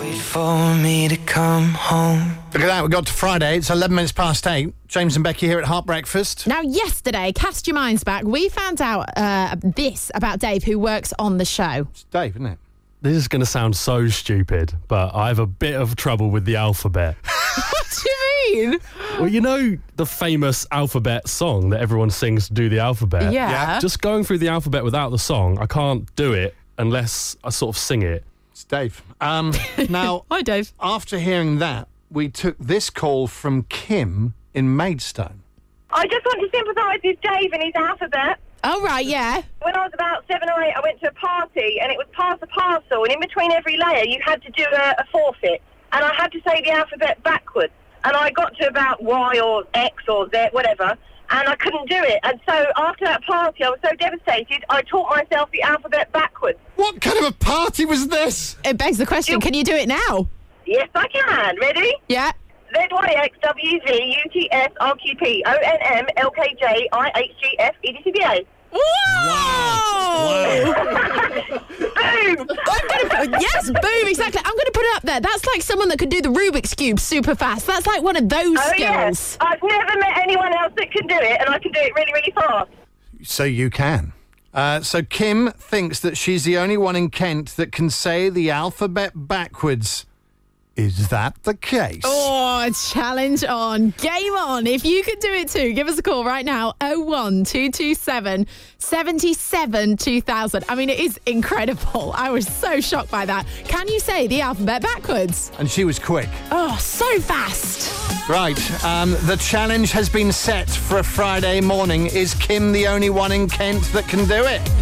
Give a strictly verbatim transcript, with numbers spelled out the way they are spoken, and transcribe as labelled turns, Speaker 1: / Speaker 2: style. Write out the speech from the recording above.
Speaker 1: Wait for me to come home.
Speaker 2: Look at that, we got to Friday. It's eleven minutes past eight. James and Becky here at Heart Breakfast.
Speaker 3: Now, yesterday, cast your minds back, we found out uh, this about Dave, who works on the show.
Speaker 2: It's Dave, isn't it?
Speaker 4: This is going to sound so stupid, but I have a bit of trouble with the alphabet.
Speaker 3: What do you mean?
Speaker 4: Well, you know the famous alphabet song that everyone sings to do the alphabet?
Speaker 3: Yeah.
Speaker 2: Yeah.
Speaker 4: Just going through the alphabet without the song, I can't do it unless I sort of sing it.
Speaker 2: It's Dave. Um, now,
Speaker 3: Hi, Dave.
Speaker 2: after hearing that, we took this call from Kim in Maidstone.
Speaker 5: I just want to sympathise with Dave and his alphabet.
Speaker 3: Oh, right, yeah.
Speaker 5: When I was about seven or eight, I went to a party and it was pass a parcel, and in between every layer you had to do a, a forfeit, and I had to say the alphabet backwards, and I got to about Y or X or Z, whatever, and I couldn't do it. And so after that party, I was so devastated, I taught myself the alphabet backwards.
Speaker 2: What kind of a party was this?
Speaker 3: It begs the question, can you do it now?
Speaker 5: Yes, I can. Ready?
Speaker 3: Yeah.
Speaker 5: Z Y X W Z U T S R Q P O N M L K J I H G F E D C B A.
Speaker 3: Whoa!
Speaker 5: Boom!
Speaker 3: I'm gonna put, yes, boom, exactly. I'm going to put it up there. That's like someone that could do the Rubik's Cube super fast. That's like one of those
Speaker 5: Oh,
Speaker 3: skills.
Speaker 5: yes. I've never met anyone else that can do it, and I can do it really, really fast.
Speaker 2: So you can. Uh, so Kim thinks that she's the only one in Kent that can say the alphabet backwards. Is that the case?
Speaker 3: Oh, challenge on. Game on. If you can do it too, give us a call right now. oh one two two seven, seven seven two thousand. I mean, it is incredible. I was so shocked by that. Can you say the alphabet backwards?
Speaker 2: And she was quick.
Speaker 3: Oh, so fast.
Speaker 2: Right, um, the challenge has been set for a Friday morning. Is Kim the only one in Kent that can do it?